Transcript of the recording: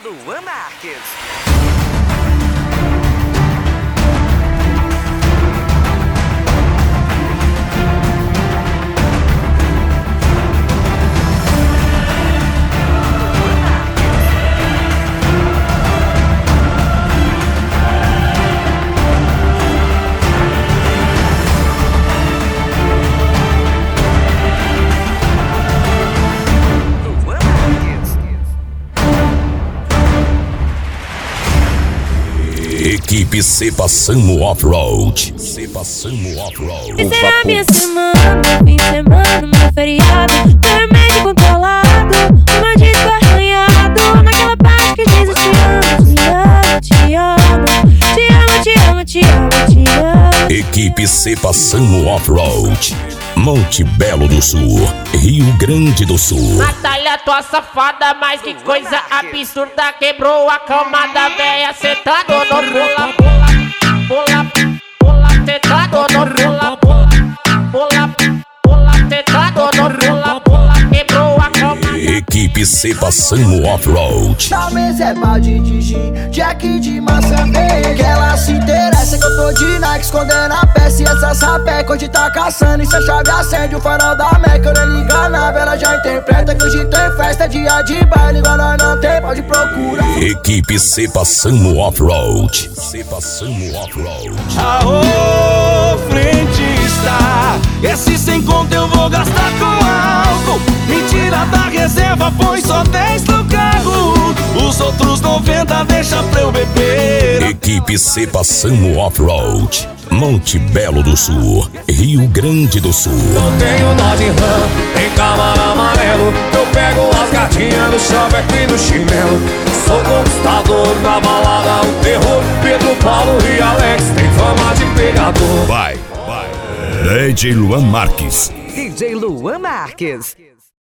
Luan Marques. Equipe Cepa Samo Off-Road. Cepa Samo Off-Road. Essa é a minha semana, fim de semana, meu feriado. Meu remédio controlado, uma disco arranhado. Naquela parte que diz eu te amo, te amo, te amo, te amo, te amo, te amo. Equipe Cepa Samo Off-Road. Monte Belo do Sul, Rio Grande do Sul. Natália, tua safada, mas que coisa absurda. Quebrou a cama da véia, sentado no pula, pula, pula, pula, sentado no pula, pula, pula, sentado no pula, pula, quebrou a cama. Equipe Cepa Samo Off-Road. Na mesa é balde de gin, Jack de maçã verde. Que ela se interessa que eu tô de Nike, escondendo a peça e essa sapeca. Hoje tá caçando e se a chave acende o farol da Meca. Eu nem liga nada, ela já interpreta que hoje tem festa, dia de baile. Igual nós não tem, pode procurar. Equipe Cepa Samo Off-Road. Cepa Samo Off-Road. Aô, frentista, esse sem conta eu vou gastar com álcool. Mentira da reserva, foi só 10 no carro. Os outros 90 deixa pra eu beber. Equipe Cepa Samo Off-Road. Monte Belo do Sul, Rio Grande do Sul. Eu tenho nó de rã, tem câmara amarelo. Eu pego as gatinhas no chaveco e no chinelo. Sou conquistador na balada, o terror. Pedro, Paulo e Alex tem fama de pegador. Vai. DJ Luan Marques. DJ Luan Marques.